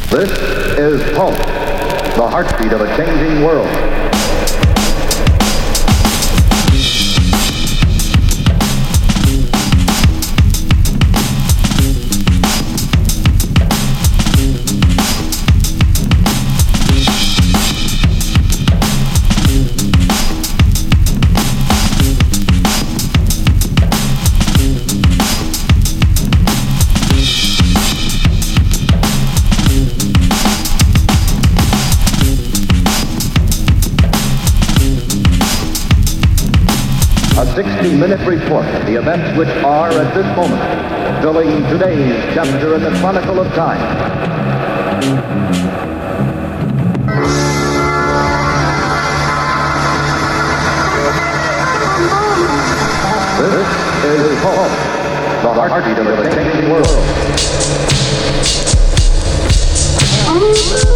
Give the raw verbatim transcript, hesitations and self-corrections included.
This is Pulse, the heartbeat of a changing world. A sixty-minute report of the events which are, at this moment, filling today's chapter in the Chronicle of Time. This is Pulse, the heartbeat of a changing world.